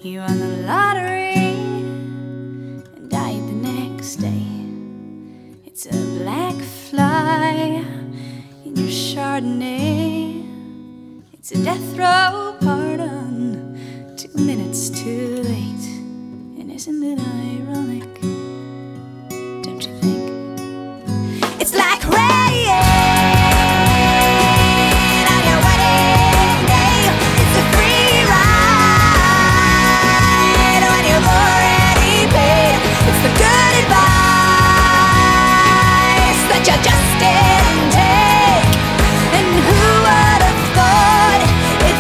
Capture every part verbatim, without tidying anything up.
You won the lottery and died the next day. It's a black fly in your Chardonnay. It's a death row pardon, two minutes too late. And isn't it ironic? Don't you think? It's like rain on your wedding day. It's a free ride when you've already paid. It's the good advice that you just didn't take. And who would have thought it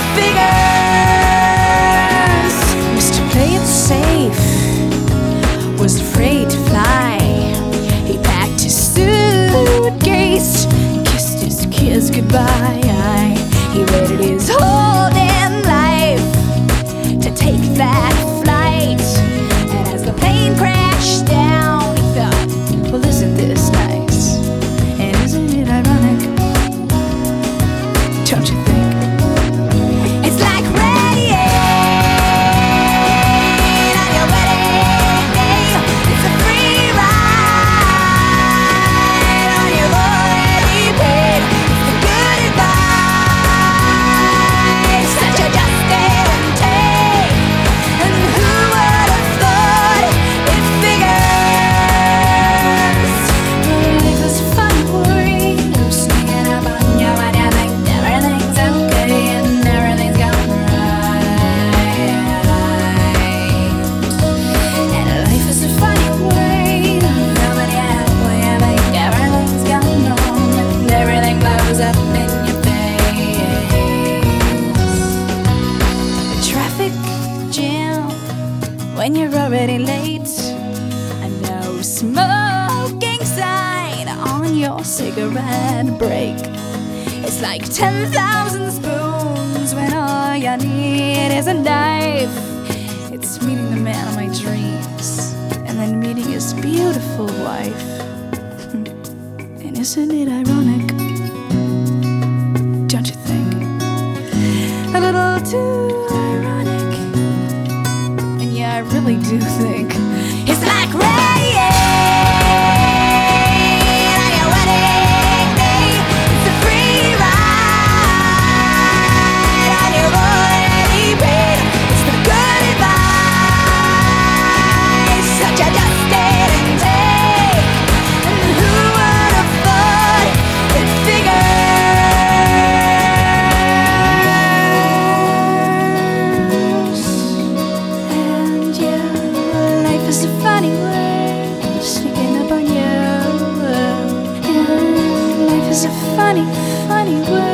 figures? Mister Play It Safe was afraid to fly. He packed his suitcase, kissed his kids goodbye. He waited his whole damn life to take that flight. And as the plane crashed down, he thought, well, isn't this nice? And isn't it ironic? Don't you think? It's like rain on your wedding day. It's a free ride when you've already paid. It's the good advice that you just didn't take. And who would have thought it figures? Life is a funny word, sneaking up on you when you think everything's okay and everything's going right. And life is a funny word, coming out when you think everything's going wrong and everything blows up in your face. A traffic jam when you're already late. A no smoking sign on your cigarette break. It's like ten thousand spoons when all you need is a knife. It's meeting the man of my dreams and then meeting his beautiful wife. And isn't it ironic? Don't you think? A little too ironic. And yeah, I really do think it's like rain on your wedding day. It's a free ride and you've already paid. It's the good advice that you just didn't take. And who would have thought it figures? And yeah, life is a funny word, sneaking up on you. And life is a funny, funny word.